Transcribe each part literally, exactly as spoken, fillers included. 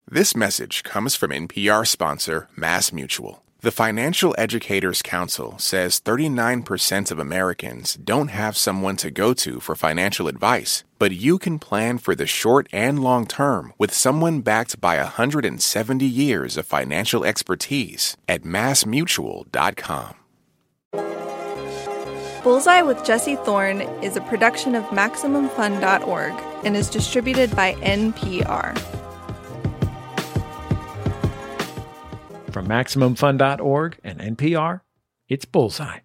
This message comes from N P R sponsor MassMutual. The Financial Educators Council says thirty-nine percent of Americans don't have someone to go to for financial advice, but you can plan for the short and long term with someone backed by one hundred seventy years of financial expertise at mass mutual dot com. Bullseye with Jesse Thorne is a production of Maximum Fun dot org and is distributed by N P R. From Maximum Fun dot org and N P R, it's Bullseye.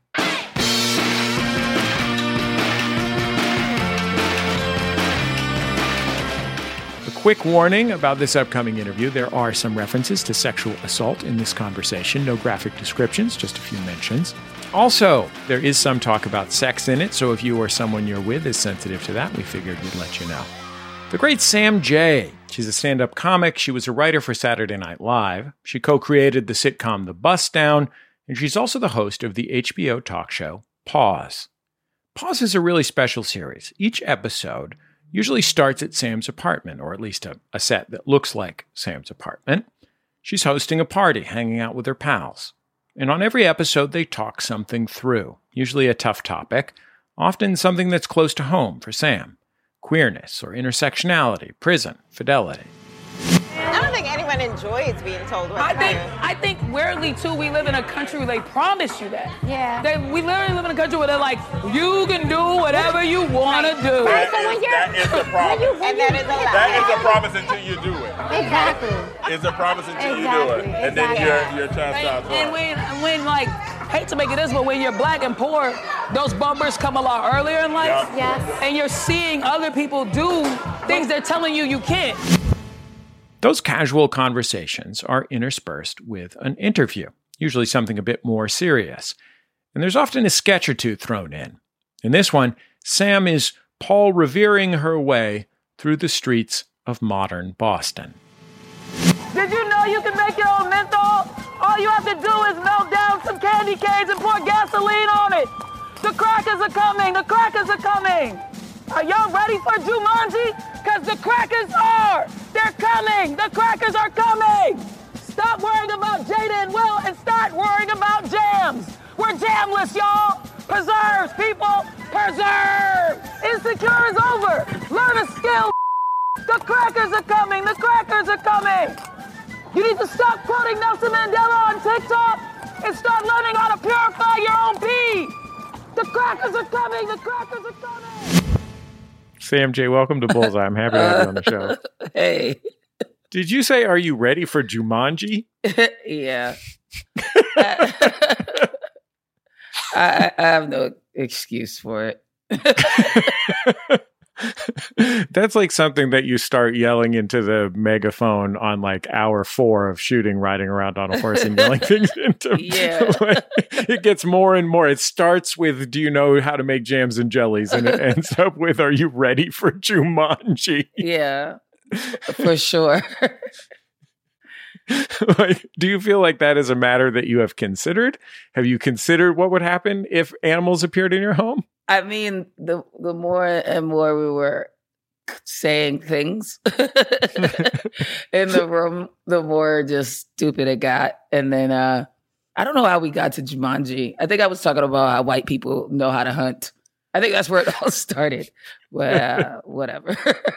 A quick warning about this upcoming interview. There are some references to sexual assault in this conversation. No graphic descriptions, just a few mentions. Also, there is some talk about sex in it, so if you or someone you're with is sensitive to that, we figured we'd let you know. The great Sam Jay. She's a stand-up comic. She was a writer for Saturday Night Live. She co-created the sitcom The Bust Down, and she's also the host of the H B O talk show Pause. Pause is a really special series. Each episode usually starts at Sam's apartment, or at least a, a set that looks like Sam's apartment. She's hosting a party, hanging out with her pals. And on every episode, they talk something through, usually a tough topic, often something that's close to home for Sam. Queerness or intersectionality, prison, fidelity. I don't think anyone enjoys being told what I to think do. I think weirdly too, we live in a country where they promise you that. Yeah. They, we literally live in a country where they're like, you can do whatever you want to do. That is, that is the promise. And that is a lie. That is a promise until you do it. Exactly. It's a promise until Exactly. you do it. And then Exactly. you're, you're chastised. And, and when, when like, hate to make it this, but when you're black and poor, those bumpers come a lot earlier in life. Yep. Yes. And you're seeing other people do things they're telling you you can't. Those casual conversations are interspersed with an interview, usually something a bit more serious. And there's often a sketch or two thrown in. In this one, Sam is Paul Revering her way through the streets of modern Boston. Did you know you can make your own menthol? All you have to do is melt down some candy canes and pour gasoline on it. The crackers are coming, the crackers are coming. Are y'all ready for Jumanji? Because the crackers are. They're coming. The crackers are coming. Stop worrying about Jada and Will and start worrying about jams. We're jamless, y'all. Preserves, people. Preserve. Insecure is over. Learn a skill. The crackers are coming. The crackers are coming. You need to stop quoting Nelson Mandela on TikTok and start learning how to purify your own pee. The crackers are coming. The crackers are coming. Sam Jay, welcome to Bullseye. I'm happy to have you on the show. Hey. Did you say, are you ready for Jumanji? Yeah. I, I, I have no excuse for it. That's like something that you start yelling into the megaphone on like hour four of shooting, riding around on a horse and yelling things into. Yeah. Like, it gets more and more. It starts with, do you know how to make jams and jellies? And it ends up with, are you ready for Jumanji? Yeah, for sure. Like, do you feel like that is a matter that you have considered? Have you considered what would happen if animals appeared in your home? I mean, the the more and more we were saying things in the room, the more just stupid it got. And then uh, I don't know how we got to Jumanji. I think I was talking about how white people know how to hunt. I think that's where it all started. But uh, whatever.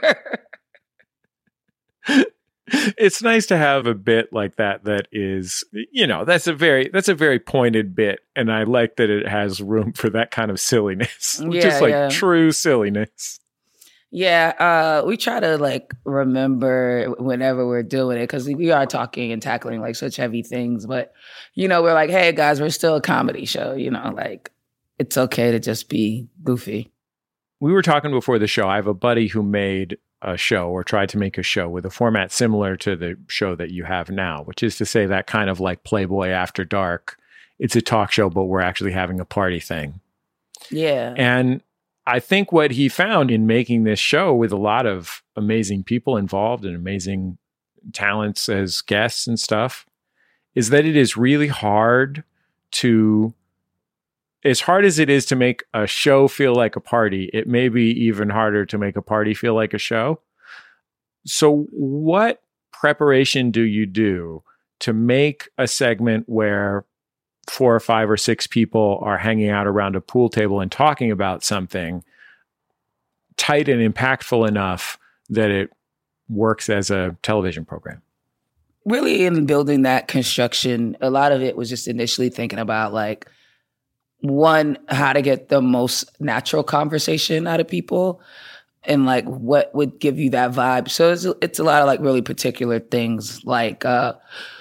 It's nice to have a bit like that that is, you know, that's a very that's a very pointed bit, and I like that it has room for that kind of silliness. Yeah, Just like yeah. true silliness. Yeah, uh, we try to like remember whenever we're doing it, because we are talking and tackling like such heavy things. But, you know, we're like, hey guys, we're still a comedy show, you know, like it's okay to just be goofy. We were talking before the show. I have a buddy who made a show or tried to make a show with a format similar to the show that you have now, which is to say that kind of like Playboy After Dark. It's a talk show, but we're actually having a party thing. Yeah. And I think what he found in making this show with a lot of amazing people involved and amazing talents as guests and stuff is that it is really hard to, as hard as it is to make a show feel like a party, it may be even harder to make a party feel like a show. So what preparation do you do to make a segment where four or five or six people are hanging out around a pool table and talking about something tight and impactful enough that it works as a television program? Really, in building that construction, a lot of it was just initially thinking about, like, one, how to get the most natural conversation out of people and, like, what would give you that vibe. So it's, it's a lot of, like, really particular things. Like, uh,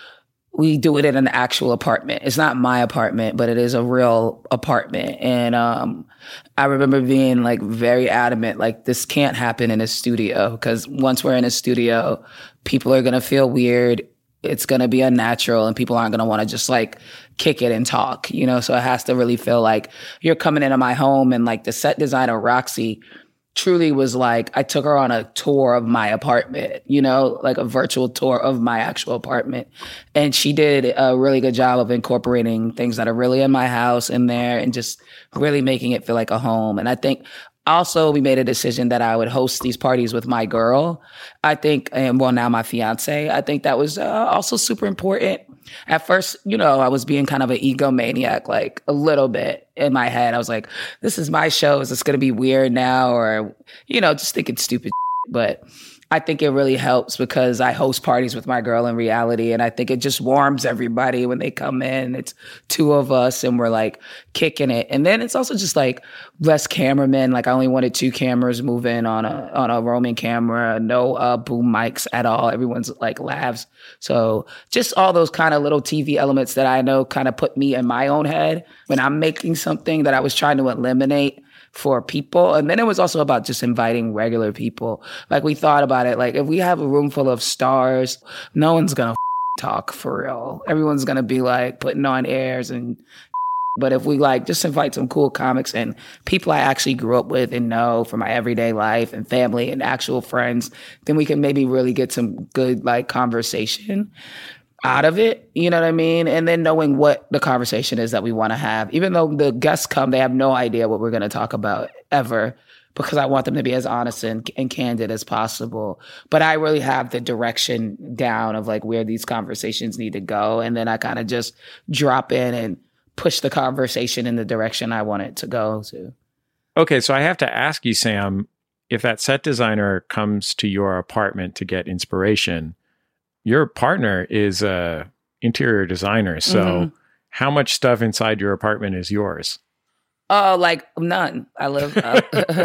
we do it in an actual apartment. It's not my apartment, but it is a real apartment. And um, I remember being, like, very adamant, like, this can't happen in a studio, because once we're in a studio, people are going to feel weird. It's going to be unnatural, and people aren't going to want to just, like, kick it and talk, you know? So it has to really feel like you're coming into my home. And, like, the set designer, Roxy, truly was like, I took her on a tour of my apartment, you know, like a virtual tour of my actual apartment. And she did a really good job of incorporating things that are really in my house in there and just really making it feel like a home. And I think also we made a decision that I would host these parties with my girl. I think, and well, now my fiance, I think that was uh, also super important. At first, you know, I was being kind of an egomaniac, like a little bit in my head. I was like, this is my show. Is this going to be weird now? Or, you know, just thinking stupid shit. But I think it really helps because I host parties with my girl in reality. And I think it just warms everybody when they come in. It's two of us and we're like kicking it. And then it's also just like less cameramen. Like I only wanted two cameras moving on a on a roaming camera, no uh, boom mics at all. Everyone's like lavs. So just all those kind of little T V elements that I know kind of put me in my own head when I'm making something that I was trying to eliminate for people. And then it was also about just inviting regular people. Like we thought about it, like if we have a room full of stars, no one's gonna f- talk for real. Everyone's gonna be like putting on airs and but if we like just invite some cool comics and people I actually grew up with and know from my everyday life and family and actual friends, then we can maybe really get some good like conversation out of it, you know what I mean? And then knowing what the conversation is that we want to have. Even though the guests come, they have no idea what we're going to talk about ever because I want them to be as honest and, and candid as possible. But I really have the direction down of like where these conversations need to go. And then I kind of just drop in and push the conversation in the direction I want it to go to. Okay, so I have to ask you, Sam, if that set designer comes to your apartment to get inspiration, your partner is a interior designer. So mm-hmm. how much stuff inside your apartment is yours? Oh, like none. I live uh,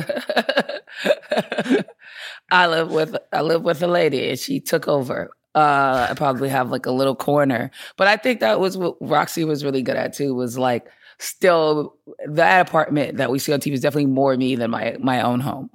I live with I live with a lady and she took over. Uh, I probably have like a little corner. But I think that was what Roxy was really good at too, was like still that apartment that we see on T V is definitely more me than my my own home.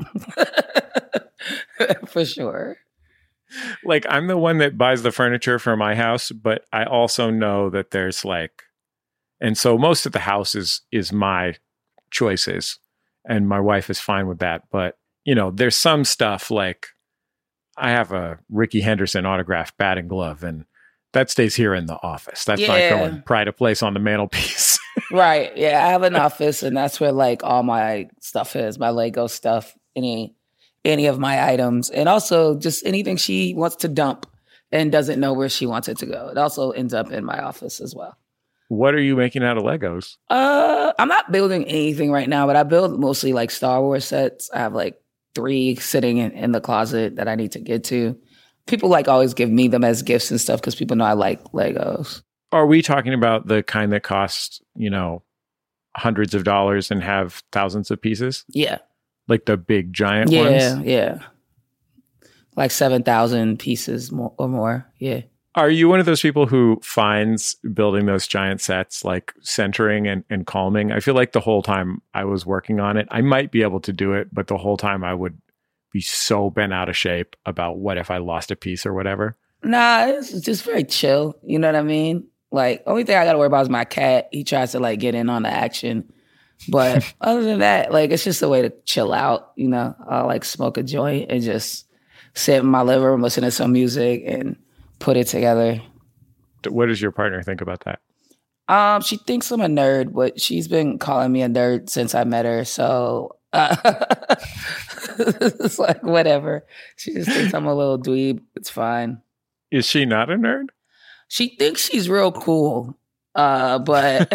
For sure. Like I'm the one that buys the furniture for my house, but I also know that there's like, and so most of the house is, is my choices and my wife is fine with that. But you know, there's some stuff like I have a Ricky Henderson autographed batting glove and that stays here in the office. That's yeah. not going pride of place on the mantelpiece. Right. Yeah. I have an office and that's where like all my stuff is, my Lego stuff, any any of my items, and also just anything she wants to dump and doesn't know where she wants it to go. It also ends up in my office as well. What are you making out of Legos? Uh, I'm not building anything right now, but I build mostly like Star Wars sets. I have like three sitting in, in the closet that I need to get to. People like always give me them as gifts and stuff because people know I like Legos. Are we talking about the kind that cost, you know, hundreds of dollars and have thousands of pieces? Yeah. Like the big giant yeah, ones? Yeah, yeah. Like seven thousand pieces more, or more, yeah. Are you one of those people who finds building those giant sets like centering and, and calming? I feel like the whole time I was working on it, I might be able to do it, but the whole time I would be so bent out of shape about what if I lost a piece or whatever. Nah, it's just very chill. You know what I mean? Like, only thing I got to worry about is my cat. He tries to like get in on the action. But other than that, like, it's just a way to chill out, you know? I'll like smoke a joint and just sit in my living room, listen to some music and put it together. What does your partner think about that? Um, she thinks I'm a nerd, but she's been calling me a nerd since I met her. So uh, it's like, whatever. She just thinks I'm a little dweeb. It's fine. Is she not a nerd? She thinks she's real cool, uh, but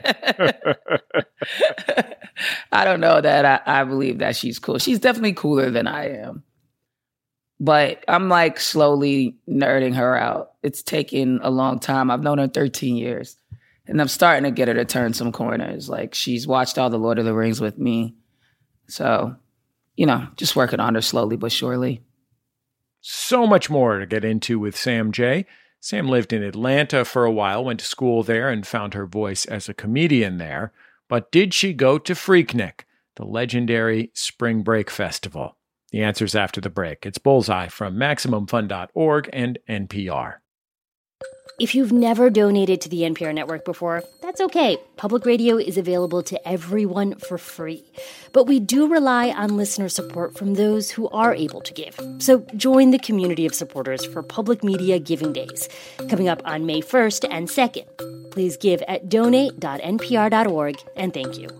I don't know that I, I believe that she's cool. She's definitely cooler than I am. But I'm like slowly nerding her out. It's taken a long time. I've known her thirteen years. And I'm starting to get her to turn some corners. Like, she's watched all the Lord of the Rings with me. So, you know, just working on her slowly but surely. So much more to get into with Sam Jay. Sam lived in Atlanta for a while, went to school there, and found her voice as a comedian there. But did she go to Freaknik, the legendary spring break festival? The answer's after the break. It's Bullseye from Maximum Fun dot org and N P R. If you've never donated to the N P R network before, that's okay. Public radio is available to everyone for free. But we do rely on listener support from those who are able to give. So join the community of supporters for Public Media Giving Days, coming up on May first and second. Please give at donate dot N P R dot org, and thank you.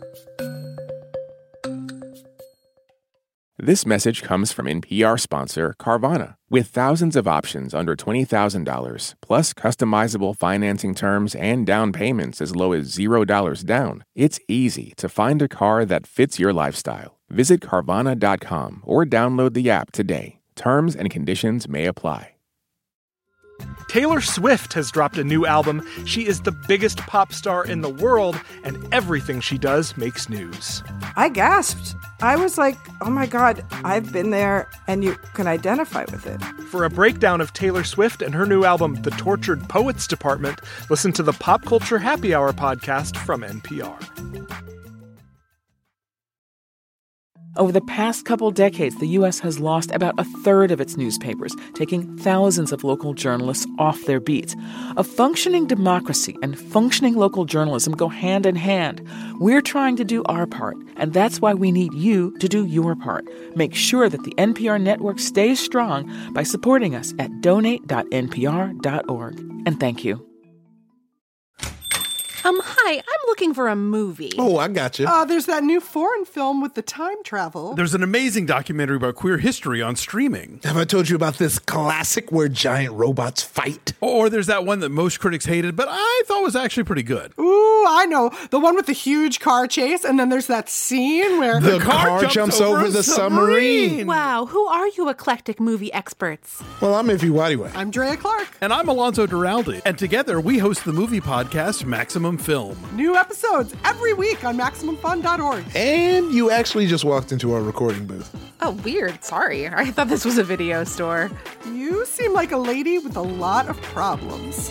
This message comes from N P R sponsor Carvana. With thousands of options under twenty thousand dollars, plus customizable financing terms and down payments as low as zero dollars down, it's easy to find a car that fits your lifestyle. Visit Carvana dot com or download the app today. Terms and conditions may apply. Taylor Swift has dropped a new album. She is the biggest pop star in the world, and everything she does makes news. I gasped. I was like, oh my God, I've been there, and you can identify with it. For a breakdown of Taylor Swift and her new album, The Tortured Poets Department, listen to the Pop Culture Happy Hour podcast from N P R. Over the past couple decades, the U S has lost about a third of its newspapers, taking thousands of local journalists off their beats. A functioning democracy and functioning local journalism go hand in hand. We're trying to do our part, and that's why we need you to do your part. Make sure that the N P R network stays strong by supporting us at donate dot N P R dot org. And thank you. Um, hi, I'm looking for a movie. Oh, I got you. Uh, there's that new foreign film with the time travel. There's an amazing documentary about queer history on streaming. Have I told you about this classic where giant robots fight? Or there's that one that most critics hated, but I thought was actually pretty good. Ooh, I know. The one with the huge car chase, and then there's that scene where the, the car, car jumps, jumps over, over the submarine. submarine. Wow, who are you eclectic movie experts? Well, I'm Ify Wadiway. I'm Drea Clark. And I'm Alonzo Duralde. And together we host the movie podcast Maximum Film. New episodes every week on Maximum Fun dot org. And you actually just walked into our recording booth. Oh, weird. Sorry. I thought this was a video store. You seem like a lady with a lot of problems.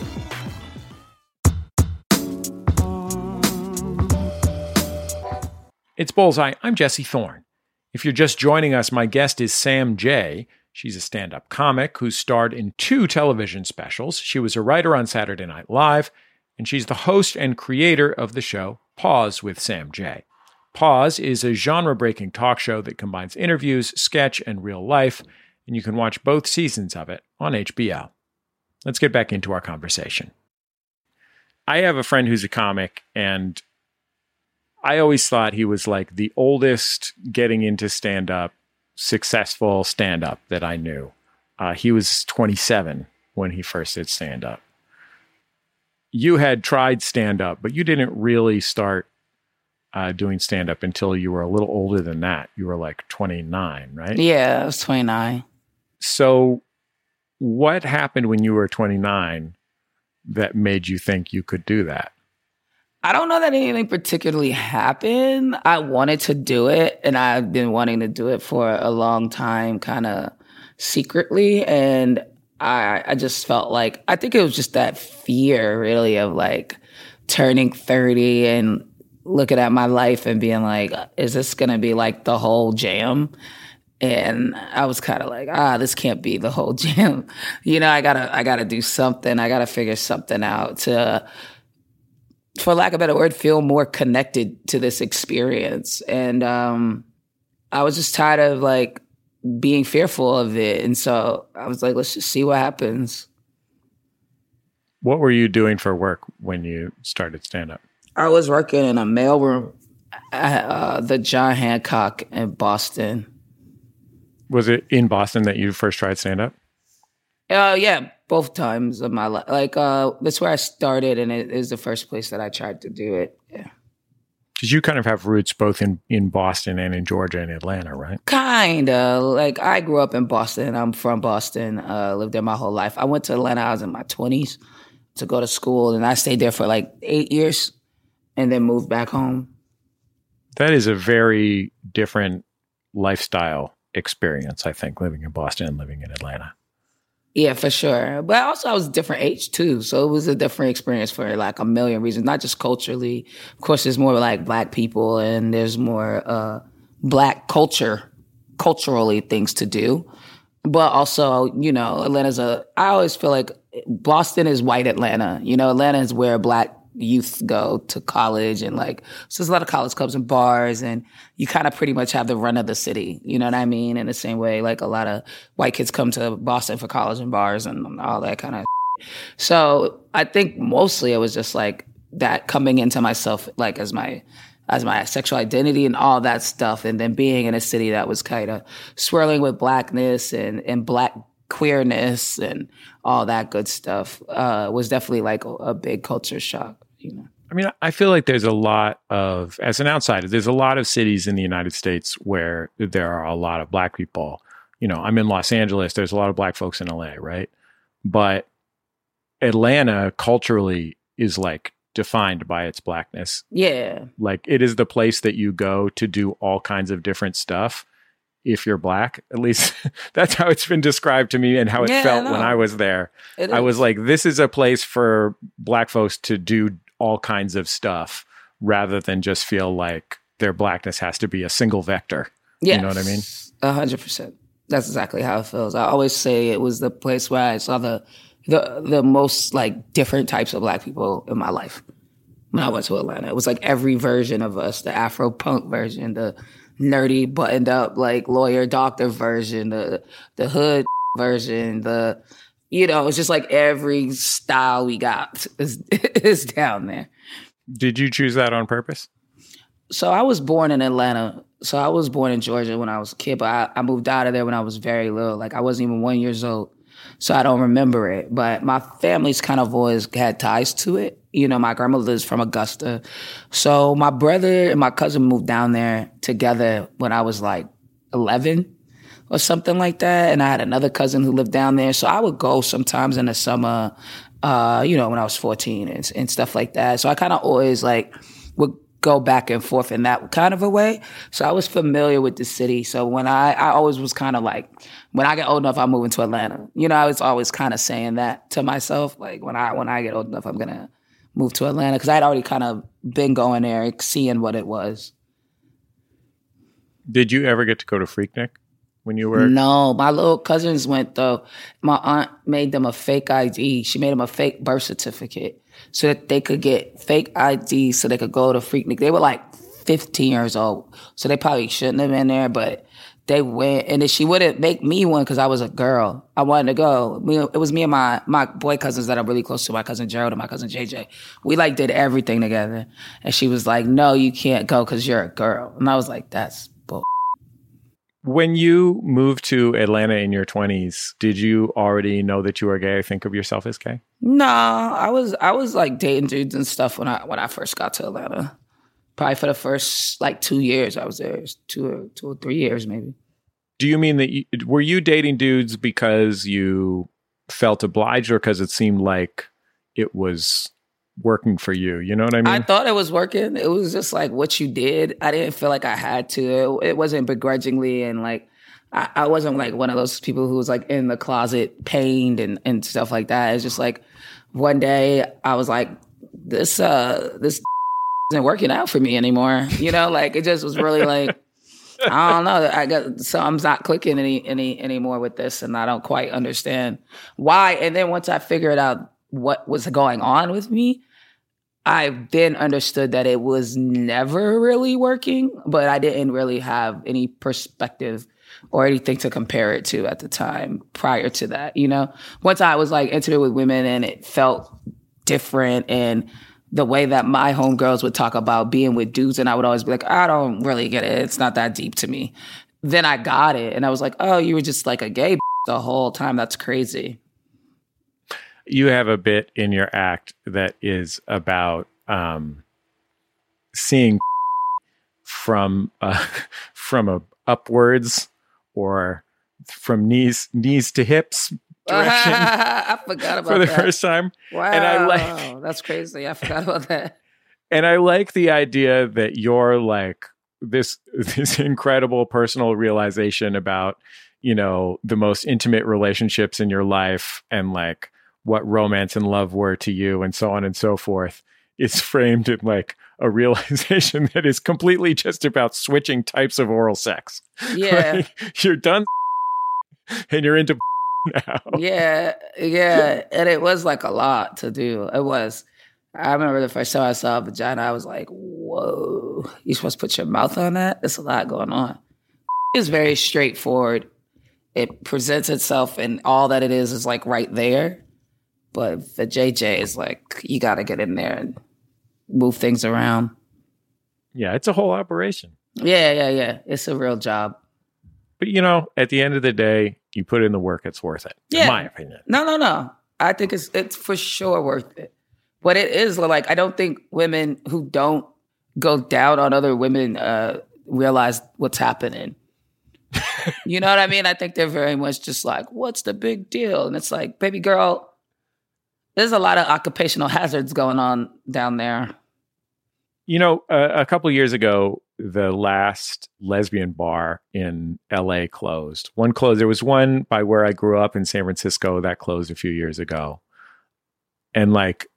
It's Bullseye. I'm Jesse Thorne. If you're just joining us, my guest is Sam Jay. She's a stand-up comic who starred in two television specials. She was a writer on Saturday Night Live, and she's the host and creator of the show Pause with Sam Jay. Pause is a genre-breaking talk show that combines interviews, sketch, and real life, and you can watch both seasons of it on H B O. Let's get back into our conversation. I have a friend who's a comic, and I always thought he was like the oldest getting into stand-up, successful stand-up that I knew. Uh, he was twenty-seven when he first did stand-up. You had tried stand-up, but you didn't really start uh, doing stand-up until you were a little older than that. You were like twenty-nine, right? Yeah, I was twenty-nine. So what happened when you were twenty-nine that made you think you could do that? I don't know that anything particularly happened. I wanted to do it, and I've been wanting to do it for a long time, kind of secretly, and I, I just felt like, I think it was just that fear really of like turning thirty and looking at my life and being like, is this going to be like the whole jam? And I was kind of like, ah, this can't be the whole jam. You know, I gotta, I gotta do something. I gotta figure something out to, for lack of a better word, feel more connected to this experience. And um, I was just tired of like being fearful of it. And so I was like, let's just see what happens. What were you doing for work when you started stand-up? I was working in a mailroom at uh, the John Hancock in Boston. Was it in Boston that you first tried stand-up? Uh, yeah. both times of my life. Like, uh, that's where I started, and it is the first place that I tried to do it. Yeah. Because you kind of have roots both in, in Boston and in Georgia and Atlanta, right? Kinda. Like, I grew up in Boston. I'm from Boston. Uh, lived there my whole life. I went to Atlanta. I was in my twenties to go to school, and I stayed there for like eight years and then moved back home. That is a very different lifestyle experience, I think, living in Boston and living in Atlanta. Yeah, for sure. But also I was a different age too. So it was a different experience for like a million reasons, not just culturally. Of course, there's more like Black people and there's more uh, Black culture, culturally things to do. But also, you know, Atlanta's a, I always feel like Boston is white Atlanta. You know, Atlanta is where Black youth go to college and like, so there's a lot of college clubs and bars and you kind of pretty much have the run of the city. You know what I mean? In the same way, like a lot of white kids come to Boston for college and bars and all that kind of shit. So I think mostly it was just like that coming into myself, like as my, as my sexual identity and all that stuff. And then being in a city that was kind of swirling with Blackness and, and Black queerness and all that good stuff uh, was definitely like a, a big culture shock. You know? I mean, I feel like there's a lot of, as an outsider, there's a lot of cities in the United States where there are a lot of Black people. You know, I'm in Los Angeles. There's a lot of Black folks in L A, right? But Atlanta culturally is like defined by its Blackness. Yeah. Like it is the place that you go to do all kinds of different stuff. If you're Black, at least that's how it's been described to me and how it yeah, felt no. when I was there. It I is. was like, this is a place for Black folks to do all kinds of stuff rather than just feel like their Blackness has to be a single vector. Yes. You know what I mean? A hundred percent. That's exactly how it feels. I always say it was the place where I saw the, the, the most like different types of Black people in my life when I went to Atlanta. It was like every version of us, the Afro punk version, the nerdy buttoned up like lawyer doctor version, the the hood version, the you know, it's just like every style we got is is down there. Did you choose that on purpose? So I was born in Atlanta. So I was born in Georgia when I was a kid, but I, I moved out of there when I was very little. Like I wasn't even one years old. So I don't remember it. But my family's kind of always had ties to it. You know, my grandmother's from Augusta. So my brother and my cousin moved down there together when I was like eleven or something like that. And I had another cousin who lived down there. So I would go sometimes in the summer, uh, you know, when I was fourteen and, and stuff like that. So I kind of always like would go back and forth in that kind of a way. So I was familiar with the city. So when I, I always was kind of like, when I get old enough, I'm moving to Atlanta. You know, I was always kind of saying that to myself. Like when I, when I get old enough, I'm going to move to Atlanta. Cause I'd already kind of been going there, seeing what it was. Did you ever get to go to Freaknik when you were? No, my little cousins went though. My aunt made them a fake I D. She made them a fake birth certificate so that they could get fake I D so they could go to Freaknik. They were like fifteen years old. So they probably shouldn't have been there, but they went. And then she wouldn't make me one because I was a girl. I wanted to go. Me, it was me and my, my boy cousins that are really close to, my cousin Gerald and my cousin J J. We like did everything together. And she was like, no, you can't go because you're a girl. And I was like, that's bull. When you moved to Atlanta in your twenties, did you already know that you were gay or think of yourself as gay? No, I was I was like dating dudes and stuff when I when I first got to Atlanta. Probably for the first like two years I was there, two or two or three years maybe. Do you mean that you, were you dating dudes because you felt obliged or because it seemed like it was working for you? You know what I mean? I thought it was working. It was just like what you did. I didn't feel like I had to. It, it wasn't begrudgingly and like I, I wasn't like one of those people who was like in the closet pained and, and stuff like that. It's just like one day I was like, this uh this isn't working out for me anymore. You know, like it just was really like I don't know. I got something's not clicking any any anymore with this, and I don't quite understand why. And then once I figured out what was going on with me, I then understood that it was never really working, but I didn't really have any perspective or anything to compare it to at the time prior to that. You know, once I was like intimate with women and it felt different, and the way that my homegirls would talk about being with dudes, and I would always be like, I don't really get it. It's not that deep to me. Then I got it, and I was like, oh, you were just like a gay the whole time. That's crazy. You have a bit in your act that is about um, seeing from uh, from a upwards or from knees knees to hips direction. I forgot about for the that. first time. Wow, And I like that's crazy. I forgot about that. and I like the idea that you're like this this incredible personal realization about, you know, the most intimate relationships in your life and like what romance and love were to you and so on and so forth is framed in like a realization that is completely just about switching types of oral sex. Yeah. Like, you're done and you're into now. Yeah, yeah. And it was like a lot to do. It was. I remember the first time I saw a vagina, I was like, whoa, you supposed to put your mouth on that? There's a lot going on. It's very straightforward. It presents itself and all that it is is like right there. But the J J is like, you got to get in there and move things around. Yeah, it's a whole operation. Yeah, yeah, yeah. It's a real job. But, you know, at the end of the day, you put in the work, it's worth it, Yeah. in my opinion. No, no, no. I think it's it's for sure worth it. But it is like, I don't think women who don't go down on other women uh, realize what's happening. You know what I mean? I think they're very much just like, what's the big deal? And it's like, baby girl, there's a lot of occupational hazards going on down there. You know, uh, a couple years ago, the last lesbian bar in L A closed. One closed. There was one by where I grew up in San Francisco that closed a few years ago. And like,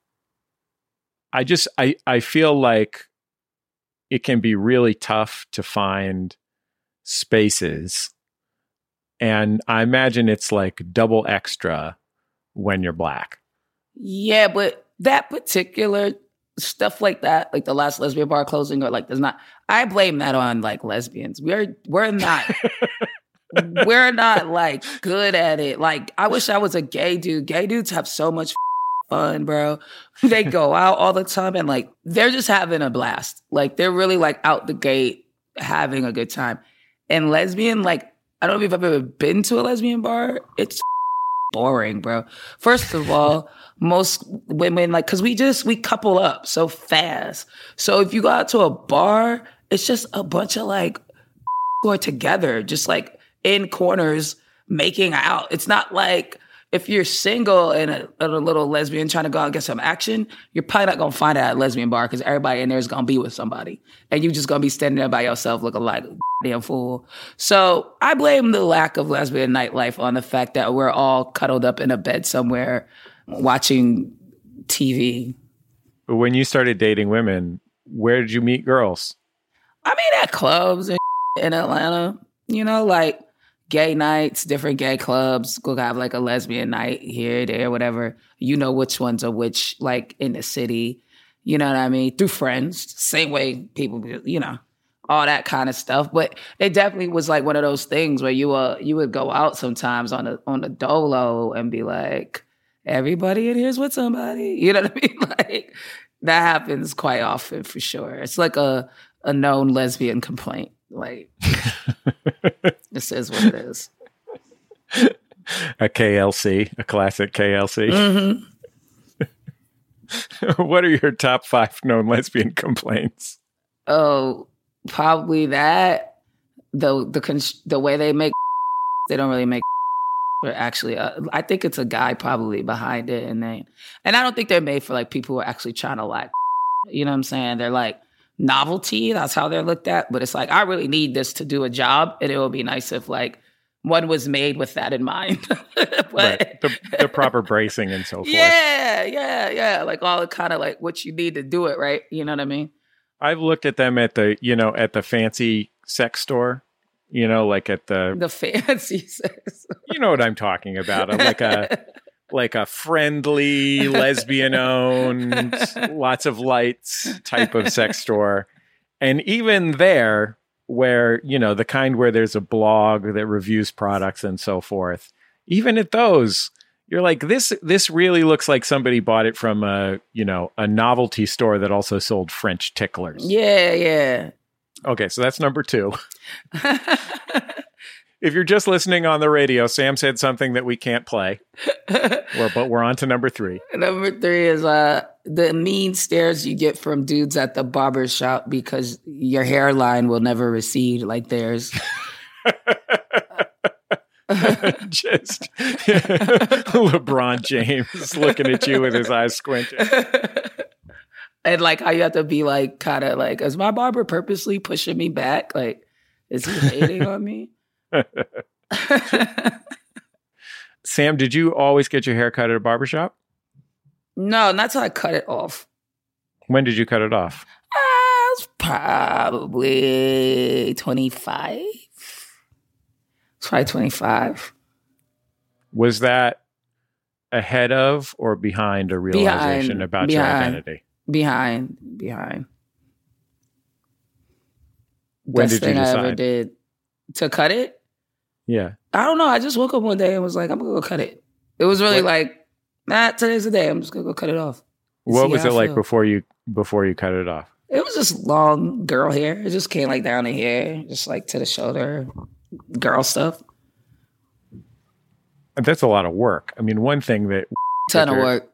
I just, I, I feel like it can be really tough to find spaces. And I imagine it's like double extra when you're Black. Yeah, but that particular stuff like that, like the last lesbian bar closing, or like there's not, I blame that on like lesbians. We're we're not we're not like good at it. Like I wish I was a gay dude. Gay dudes have so much fun, bro. They go out all the time and like they're just having a blast. Like they're really like out the gate having a good time. And lesbian, like I don't know if you've ever been to a lesbian bar. It's boring, bro. First of all, most women like, cause we just, we couple up so fast. So if you go out to a bar, it's just a bunch of like who are together, just like in corners making out. It's not like if you're single and a, and a little lesbian trying to go out and get some action, you're probably not going to find it at a lesbian bar because everybody in there is going to be with somebody. And you just going to be standing there by yourself looking like a damn fool. So I blame the lack of lesbian nightlife on the fact that we're all cuddled up in a bed somewhere watching T V. But when you started dating women, where did you meet girls? I mean, at clubs and in Atlanta, you know, like gay nights, different gay clubs. Go have like a lesbian night here, there, whatever. You know which ones are which, like in the city. You know what I mean? Through friends, same way people, you know, all that kind of stuff. But it definitely was like one of those things where you uh you would go out sometimes on the on the dolo and be like, everybody in here's with somebody. You know what I mean? Like that happens quite often for sure. It's like a a known lesbian complaint. Like this is what it is. A K L C, a classic K L C. Mm-hmm. What are your top five known lesbian complaints? Oh, probably that. The the cons- the way they make, they don't really make. But actually, uh, I think it's a guy probably behind it, and they, and I don't think they're made for like people who are actually trying to like, you know what I'm saying? They're like novelty. That's how they're looked at. But it's like I really need this to do a job, and it would be nice if like one was made with that in mind. But, right. the, the proper bracing and so forth. Yeah, yeah, yeah. Like all the kind of like what you need to do it right. You know what I mean? I've looked at them at the, you know, at the fancy sex store, you know, like at the the fancy sex. You know what I'm talking about? Like a like a friendly, lesbian owned, lots of lights type of sex store. And even there, where, you know, the kind where there's a blog that reviews products and so forth, even at those, you're like, this this really looks like somebody bought it from a, you know, a novelty store that also sold French ticklers. Yeah, yeah. Okay, so that's number two. If you're just listening on the radio, Sam said something that we can't play. We're, but we're on to number three. Number three is uh, the mean stares you get from dudes at the barber shop because your hairline will never recede like theirs. Just LeBron James looking at you with his eyes squinting. And like how you have to be like, kind of like, is my barber purposely pushing me back? Like, is he hating on me? Sam, did you always get your hair cut at a barbershop? No, not till I cut it off. When did you cut it off? I was probably twenty-five. Probably twenty-five. Was that ahead of or behind a realization behind, about behind, your identity? Behind, behind. When Best did you thing decide? I ever did to cut it? Yeah. I don't know. I just woke up one day and was like, I'm gonna go cut it. It was really What? like, nah, today's the day. I'm just gonna go cut it off. What See was how it I like feel. before you before you cut it off? It was just long girl hair. It just came like down the hair, just like to the shoulder, girl stuff. That's a lot of work. I mean, one thing that Ton of work.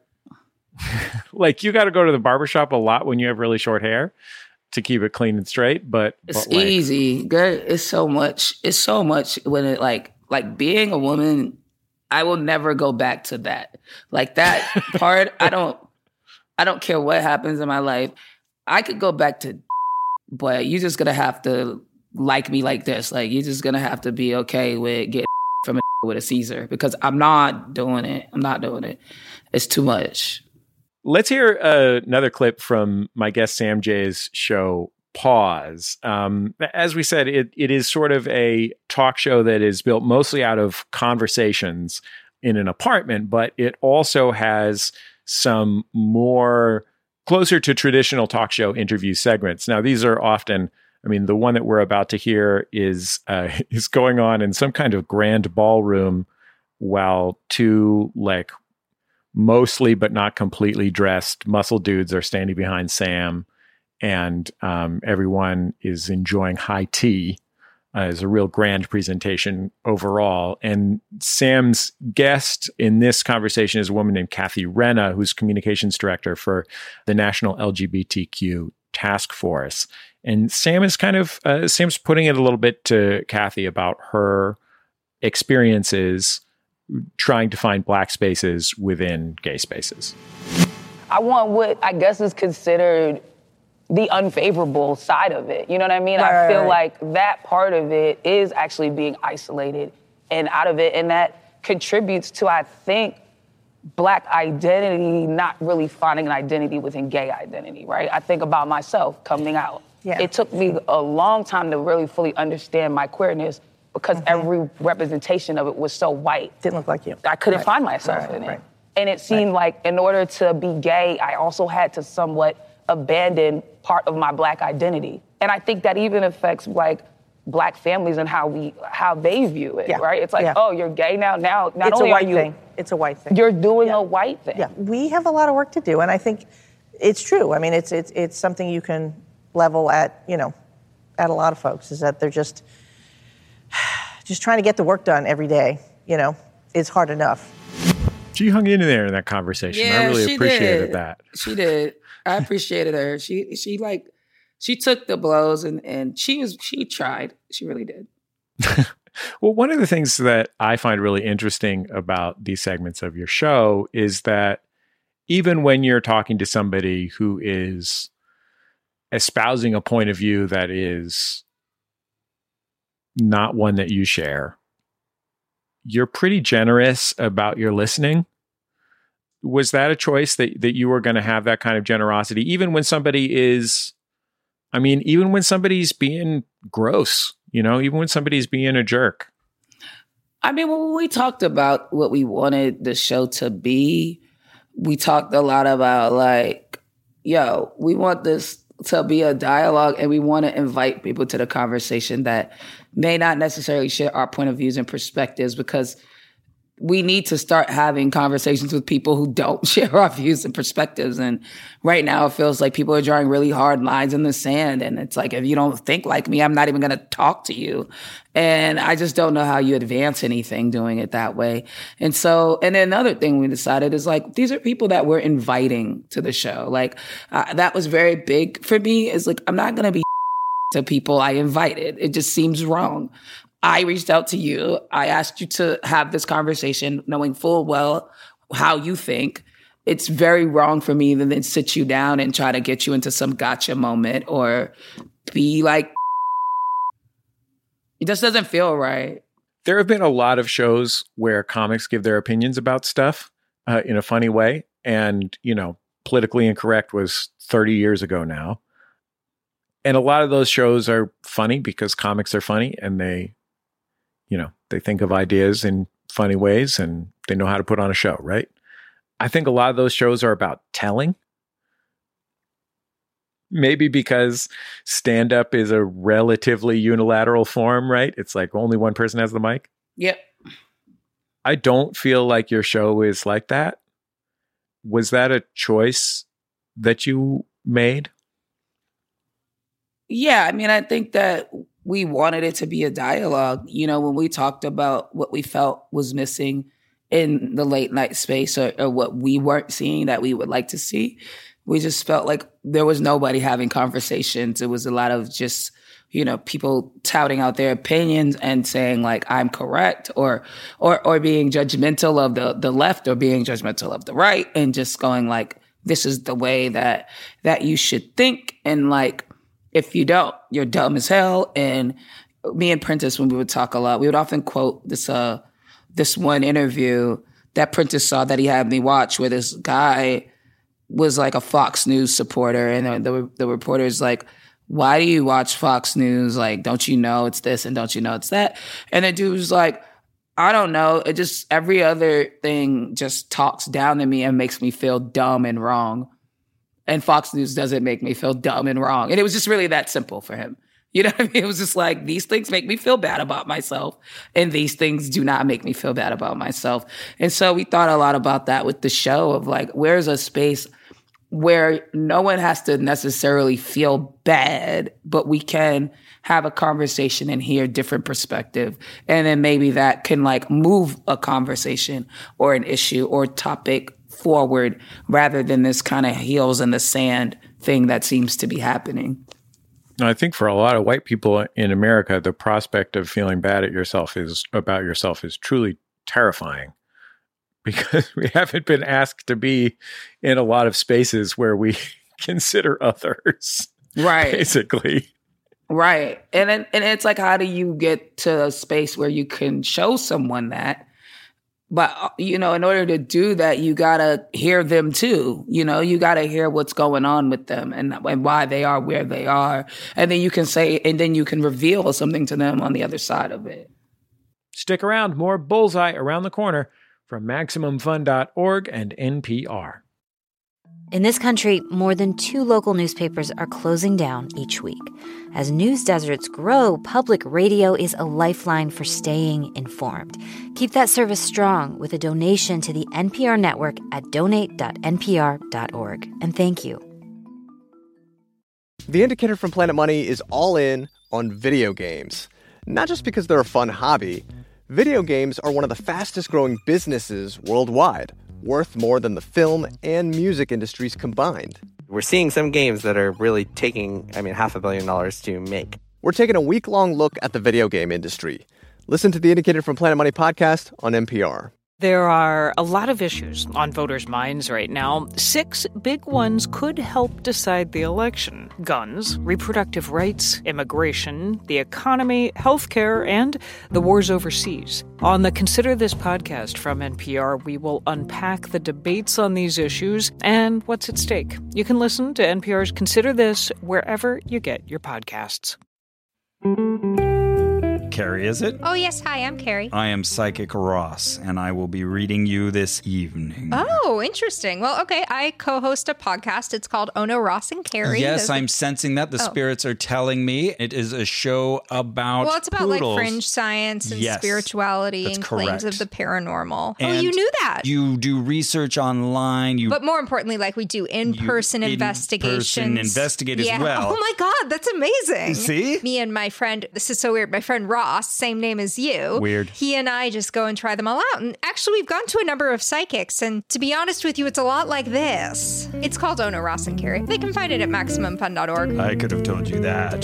like you got to go to the barbershop a lot when you have really short hair to keep it clean and straight, but It's but like, easy. Good. It's so much. It's so much when it like like being a woman. I will never go back to that. Like that part. I don't. I don't care what happens in my life. I could go back to, but you're just gonna have to like me like this. Like you're just gonna have to be okay with getting from a with a Caesar because I'm not doing it. I'm not doing it. It's too much. Let's hear uh, another clip from my guest Sam Jay's show, Pause. Um, as we said, it it is sort of a talk show that is built mostly out of conversations in an apartment, but it also has some more closer to traditional talk show interview segments. Now, these are often, I mean, the one that we're about to hear is uh, is going on in some kind of grand ballroom while two like mostly but not completely dressed muscle dudes are standing behind Sam, and um, everyone is enjoying high tea. Uh, it's a real grand presentation overall. And Sam's guest in this conversation is a woman named Kathy Renna, who's communications director for the National L G B T Q Task Force. And Sam is kind of, uh, Sam's putting it a little bit to Kathy about her experiences trying to find Black spaces within gay spaces. I want what I guess is considered the unfavorable side of it. You know what I mean? Right, I feel right, right. like that part of it is actually being isolated and out of it. And that contributes to, I think, Black identity not really finding an identity within gay identity, right? I think about myself coming out. Yeah. It took me a long time to really fully understand my queerness because Mm-hmm. every representation of it was so white. Didn't look like you. I couldn't Right. find myself Right, in it. right. And it seemed like in order to be gay, I also had to somewhat abandon part of my Black identity. And I think that even affects like Black families and how we how they view it, Yeah. right? It's like, Yeah. oh, you're gay now. Now, not It's a only white are you, thing. It's a white thing. you're doing a white thing. Yeah, we have a lot of work to do, and I think it's true. I mean, it's it's it's something you can level at, you know, at a lot of folks is that they're just just trying to get the work done every day. You know, it's hard enough. She hung in there in that conversation. I really she appreciated did. that. She did. I appreciated her. She she like she took the blows and and she was she tried. She really did. Well, one of the things that I find really interesting about these segments of your show is that even when you're talking to somebody who is espousing a point of view that is not one that you share, you're pretty generous about your listening. Was that a choice that, that you were going to have that kind of generosity, even when somebody is, I mean, even when somebody's being gross, you know, even when somebody's being a jerk? I mean, when we talked about what we wanted the show to be, we talked a lot about like, yo, we want this to be a dialogue and we want to invite people to the conversation that may not necessarily share our point of views and perspectives, because we need to start having conversations with people who don't share our views and perspectives. And right now it feels like people are drawing really hard lines in the sand. And it's like, if you don't think like me, I'm not even going to talk to you. And I just don't know how you advance anything doing it that way. And so, and then another thing we decided is like, these are people that we're inviting to the show. Like uh, that was very big for me, is like, I'm not going to be to people I invited. It just seems wrong. I reached out to you. I asked you to have this conversation knowing full well how you think. It's very wrong for me to then sit you down and try to get you into some gotcha moment or be like, it just doesn't feel right. There have been a lot of shows where comics give their opinions about stuff uh, in a funny way. And, you know, Politically Incorrect was thirty years ago now. And a lot of those shows are funny because comics are funny and they, you know, they think of ideas in funny ways and they know how to put on a show, right? I think a lot of those shows are about telling. Maybe because stand-up is a relatively unilateral form, right? It's like only one person has the mic. Yep. I don't feel like your show is like that. Was that a choice that you made? Yeah, I mean, I think that we wanted it to be a dialogue. You know, when we talked about what we felt was missing in the late night space or, or what we weren't seeing that we would like to see, we just felt like there was nobody having conversations. It was a lot of just, you know, people touting out their opinions and saying like, I'm correct, or or or being judgmental of the, the left or being judgmental of the right, and just going like, this is the way that that you should think. And like, if you don't, you're dumb as hell. And me and Prentice, when we would talk a lot, we would often quote this uh this one interview that Prentice saw that he had me watch, where this guy was like a Fox News supporter, and the the, the reporter's like, why do you watch Fox News? Like, don't you know it's this and don't you know it's that? And the dude was like, I don't know. It just, every other thing just talks down to me and makes me feel dumb and wrong. And Fox News doesn't make me feel dumb and wrong. And it was just really that simple for him. You know what I mean? It was just like, these things make me feel bad about myself, and these things do not make me feel bad about myself. And so we thought a lot about that with the show of like, where's a space where no one has to necessarily feel bad, but we can have a conversation and hear different perspective. And then maybe that can like move a conversation or an issue or topic forward, rather than this kind of heels in the sand thing that seems to be happening. I think for a lot of white people in America, the prospect of feeling bad at yourself is about yourself is truly terrifying, because we haven't been asked to be in a lot of spaces where we consider others. Right. Basically. Right. And then, and it's like, how do you get to a space where you can show someone that? But, you know, in order to do that, you got to hear them too. You know, you got to hear what's going on with them and, and why they are where they are. And then you can say, and then you can reveal something to them on the other side of it. Stick around. More Bullseye around the corner from Maximum Fun dot org and N P R. In this country, more than two local newspapers are closing down each week. As news deserts grow, public radio is a lifeline for staying informed. Keep that service strong with a donation to the N P R network at donate dot N P R dot org. And thank you. The Indicator from Planet Money is all in on video games. Not just because they're a fun hobby. Video games are one of the fastest growing businesses worldwide, worth more than the film and music industries combined. We're seeing some games that are really taking, I mean, half a billion dollars to make. We're taking a week-long look at the video game industry. Listen to the Indicator from Planet Money podcast on N P R. There are a lot of issues on voters' minds right now. Six big ones could help decide the election: guns, reproductive rights, immigration, the economy, healthcare, and the wars overseas. On the Consider This podcast from N P R, we will unpack the debates on these issues and what's at stake. You can listen to N P R's Consider This wherever you get your podcasts. Carrie, is it? Oh, yes. Hi, I'm Carrie. I am Psychic Ross, and I will be reading you this evening. Oh, interesting. Well, okay. I co-host a podcast. It's called Ono, Ross, and Carrie. Yes, Those I'm are... sensing that. The oh. spirits are telling me. It is a show about Well, it's about poodles. like fringe science and yes, spirituality and claims of the paranormal. And oh, you knew that. You do research online. You But more importantly, like we do in-person you, investigations. In-person investigate yeah. as well. Oh my God, that's amazing. See? Me and my friend, this is so weird, my friend Ross, same name as you. Weird. He and I just go and try them all out. And actually, we've gone to a number of psychics. And to be honest with you, it's a lot like this. It's called Ono, Ross, and Carrie. They can find it at maximum fun dot org. I could have told you that.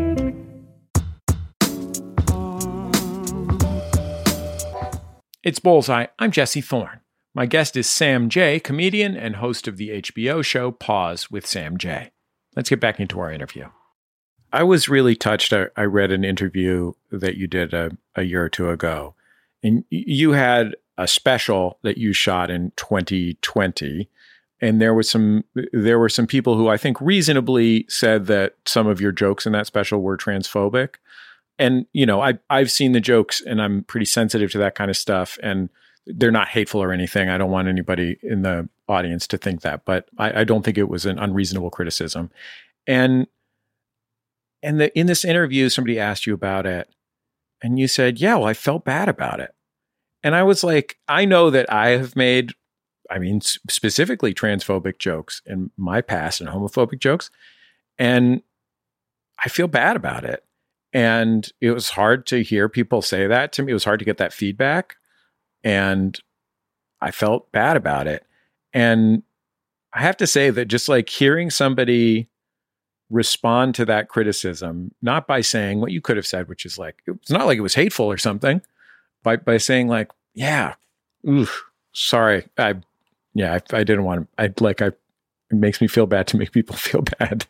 It's Bullseye. I'm Jesse Thorne. My guest is Sam Jay, comedian and host of the H B O show Pause with Sam Jay. Let's get back into our interview. I was really touched. I, I read an interview that you did a, a year or two ago, and you had a special that you shot in twenty twenty. And there was some, there were some people who I think reasonably said that some of your jokes in that special were transphobic. And, you know, I, I've seen the jokes and I'm pretty sensitive to that kind of stuff. And they're not hateful or anything. I don't want anybody in the audience to think that, but I, I don't think it was an unreasonable criticism. And and the, in this interview, somebody asked you about it and you said, yeah, well, I felt bad about it. And I was like, I know that I have made, I mean, specifically transphobic jokes in my past and homophobic jokes. And I feel bad about it. And it was hard to hear people say that to me. It was hard to get that feedback. And I felt bad about it. And I have to say that just like hearing somebody respond to that criticism, not by saying what you could have said, which is like, it's not like it was hateful or something, by, by saying like, yeah, oof, sorry. I, yeah, I, I didn't want to, I like, I, it makes me feel bad to make people feel bad.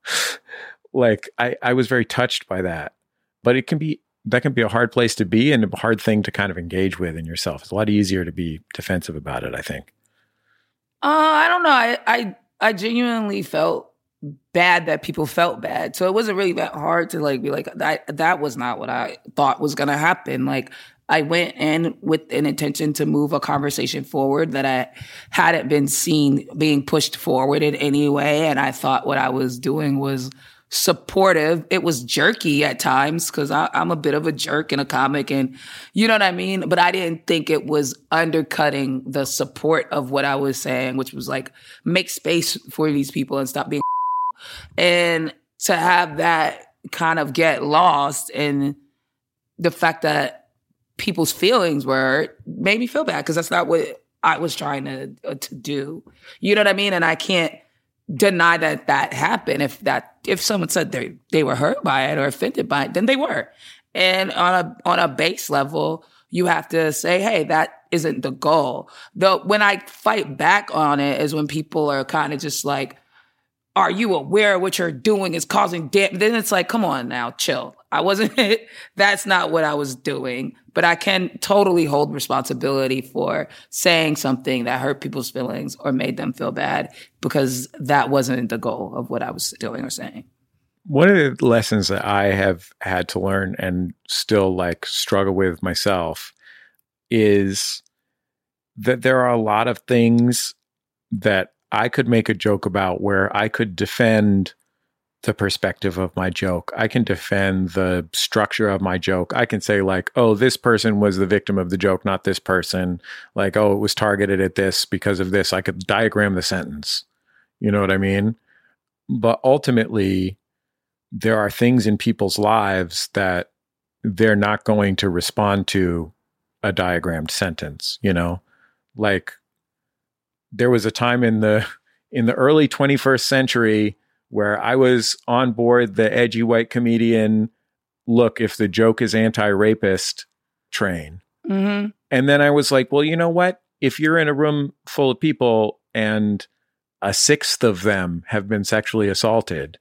Like I, I was very touched by that, but it can be, that can be a hard place to be and a hard thing to kind of engage with in yourself. It's a lot easier to be defensive about it, I think. Uh, I don't know. I, I, I genuinely felt bad that people felt bad. So it wasn't really that hard to like be like, that, that was not what I thought was going to happen. Like I went in with an intention to move a conversation forward that I hadn't been seen being pushed forward in any way. And I thought what I was doing was supportive. It was jerky at times because I'm a bit of a jerk in a comic and you know what I mean? But I didn't think it was undercutting the support of what I was saying, which was like, make space for these people and stop being and to have that kind of get lost in the fact that people's feelings were hurt made me feel bad because that's not what I was trying to uh, to do. You know what I mean? And I can't deny that that happened. If that if someone said they they were hurt by it or offended by it, then they were. And on a on a base level, you have to say, hey, that isn't the goal. Though when I fight back on it is when people are kind of just like, are you aware what you're doing is causing damage? Then it's like, come on now, chill. I wasn't, that's not what I was doing. But I can totally hold responsibility for saying something that hurt people's feelings or made them feel bad because that wasn't the goal of what I was doing or saying. One of the lessons that I have had to learn and still like struggle with myself is that there are a lot of things that I could make a joke about where I could defend the perspective of my joke. I can defend the structure of my joke. I can say like, oh, this person was the victim of the joke, not this person. Like, oh, it was targeted at this because of this. I could diagram the sentence. You know what I mean? But ultimately, there are things in people's lives that they're not going to respond to a diagrammed sentence, you know? Like, there was a time in the in the early twenty-first century where I was on board the edgy white comedian, look, if the joke is anti-rapist train. Mm-hmm. And then I was like, well, you know what? If you're in a room full of people and a sixth of them have been sexually assaulted,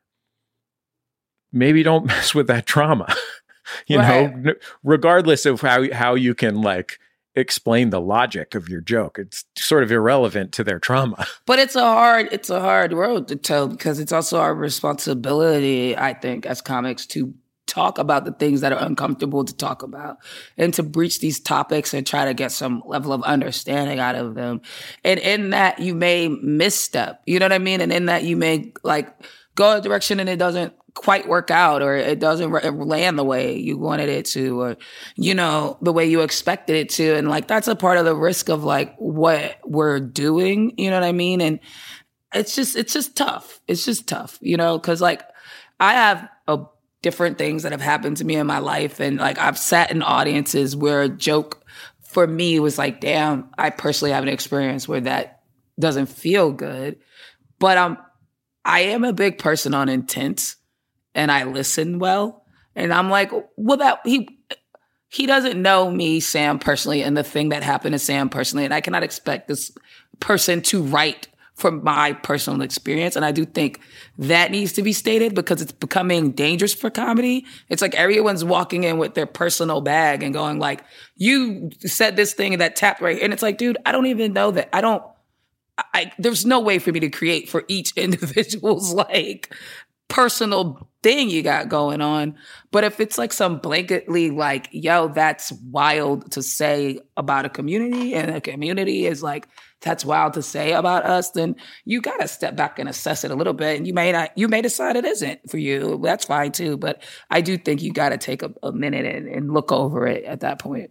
maybe don't mess with that trauma, you right. know, regardless of how, how you can like explain the logic of your joke. It's sort of irrelevant to their trauma. But it's a hard, it's a hard road to tell because it's also our responsibility, I think, as comics to talk about the things that are uncomfortable to talk about and to breach these topics and try to get some level of understanding out of them. And in that, you may misstep, you know what I mean? And in that, you may like go a direction and it doesn't quite work out, or it doesn't land the way you wanted it to, or, you know, the way you expected it to. And like, that's a part of the risk of like what we're doing, you know what I mean? And it's just, it's just tough. It's just tough, you know, cause like I have a, different things that have happened to me in my life. And like, I've sat in audiences where a joke for me was like, damn, I personally have an experience where that doesn't feel good. But I'm, I am a big person on intent. And I listen well. And I'm like, well, that he he doesn't know me, Sam, personally, and the thing that happened to Sam personally. And I cannot expect this person to write from my personal experience. And I do think that needs to be stated because it's becoming dangerous for comedy. It's like everyone's walking in with their personal bag and going like, you said this thing and that tapped right. And it's like, dude, I don't even know that. I don't, I, there's no way for me to create for each individual's like personal thing you got going on. But if it's like some blanketly like, yo, that's wild to say about a community, and a community is like, that's wild to say about us, then you got to step back and assess it a little bit. And you may not, you may decide it isn't for you. That's fine too. But I do think you got to take a, a minute and, and look over it at that point.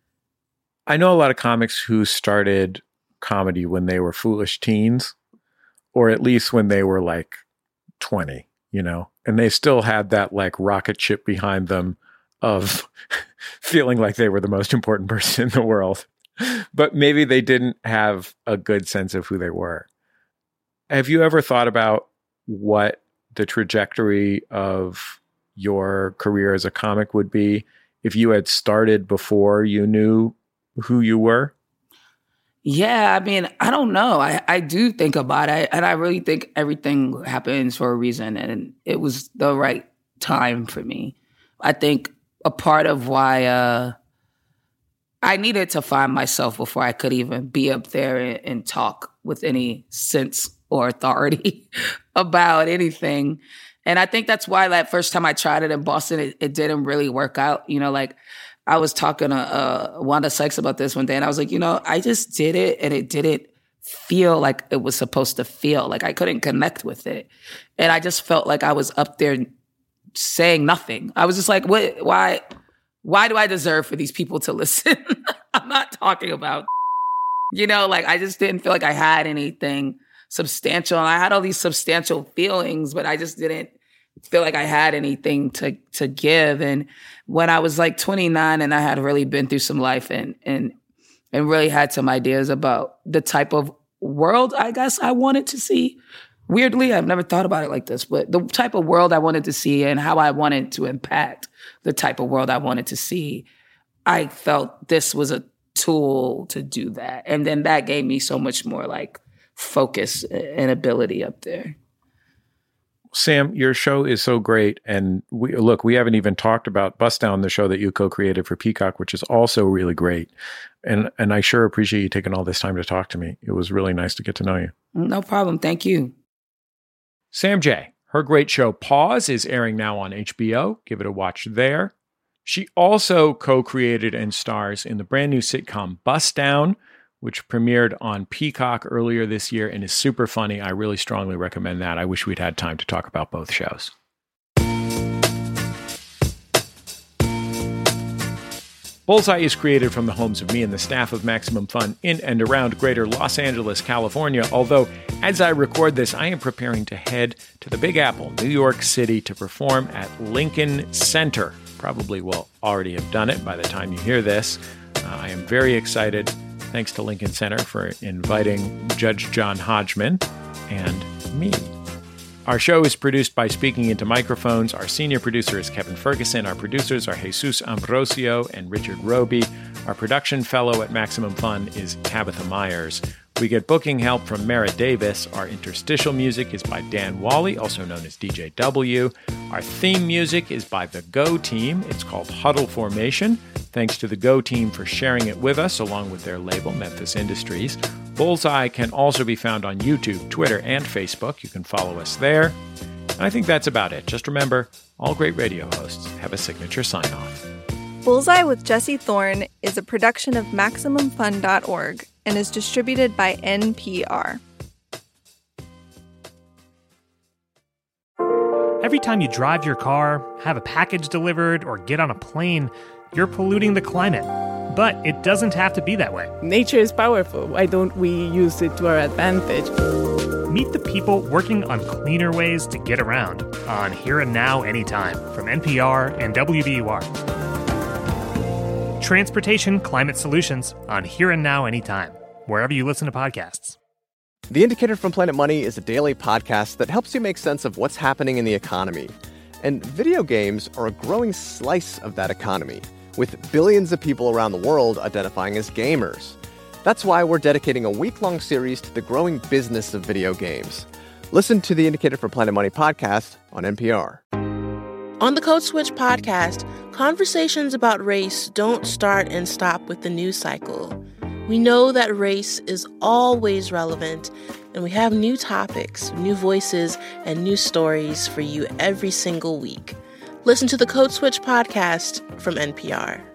I know a lot of comics who started comedy when they were foolish teens, or at least when they were like twenty, you know, and they still had that like rocket ship behind them of feeling like they were the most important person in the world. But maybe they didn't have a good sense of who they were. Have you ever thought about what the trajectory of your career as a comic would be if you had started before you knew who you were? Yeah, I mean, I don't know. I, I do think about it, and I really think everything happens for a reason, and it was the right time for me. I think a part of why uh, I needed to find myself before I could even be up there and, and talk with any sense or authority about anything. And I think that's why that first time I tried it in Boston, it, it didn't really work out. You know, like, I was talking to uh, Wanda Sykes about this one day, and I was like, you know, I just did it, and it didn't feel like it was supposed to feel. Like I couldn't connect with it. And I just felt like I was up there saying nothing. I was just like, what, why, why do I deserve for these people to listen? I'm not talking about, you know, like I just didn't feel like I had anything substantial. And I had all these substantial feelings, but I just didn't feel like I had anything to to give. And when I was like twenty-nine and I had really been through some life and and and really had some ideas about the type of world I guess I wanted to see. Weirdly, I've never thought about it like this, but the type of world I wanted to see and how I wanted to impact the type of world I wanted to see, I felt this was a tool to do that. And then that gave me so much more like focus and ability up there. Sam, your show is so great. And we look, we haven't even talked about Bust Down, the show that you co-created for Peacock, which is also really great. And and I sure appreciate you taking all this time to talk to me. It was really nice to get to know you. No problem. Thank you. Sam Jay, her great show Pause is airing now on H B O. Give it a watch there. She also co-created and stars in the brand new sitcom Bust Down, which premiered on Peacock earlier this year and is super funny. I really strongly recommend that. I wish we'd had time to talk about both shows. Bullseye is created from the homes of me and the staff of Maximum Fun in and around greater Los Angeles, California, although as I record this, I am preparing to head to the Big Apple, New York City, to perform at Lincoln Center. Probably will already have done it by the time you hear this. Uh, I am very excited. Thanks to Lincoln Center for inviting Judge John Hodgman and me. Our show is produced by Speaking Into Microphones. Our senior producer is Kevin Ferguson. Our producers are Jesus Ambrosio and Richard Roby. Our production fellow at Maximum Fun is Tabitha Myers. We get booking help from Merritt Davis. Our interstitial music is by Dan Wally, also known as D J W. Our theme music is by the Go Team. It's called Huddle Formation. Thanks to the Go Team for sharing it with us, along with their label, Memphis Industries. Bullseye can also be found on YouTube, Twitter, and Facebook. You can follow us there. I think that's about it. Just remember, all great radio hosts have a signature sign-off. Bullseye with Jesse Thorne is a production of Maximum Fun dot org and is distributed by N P R. Every time you drive your car, have a package delivered, or get on a plane, you're polluting the climate. But it doesn't have to be that way. Nature is powerful. Why don't we use it to our advantage? Meet the people working on cleaner ways to get around on Here and Now Anytime from N P R and W B U R. Transportation Climate Solutions on Here and Now Anytime, wherever you listen to podcasts. The Indicator from Planet Money is a daily podcast that helps you make sense of what's happening in the economy. And video games are a growing slice of that economy, with billions of people around the world identifying as gamers. That's why we're dedicating a week-long series to the growing business of video games. Listen to the Indicator from Planet Money podcast on N P R. On the Code Switch podcast, conversations about race don't start and stop with the news cycle. We know that race is always relevant, and we have new topics, new voices, and new stories for you every single week. Listen to the Code Switch podcast from N P R.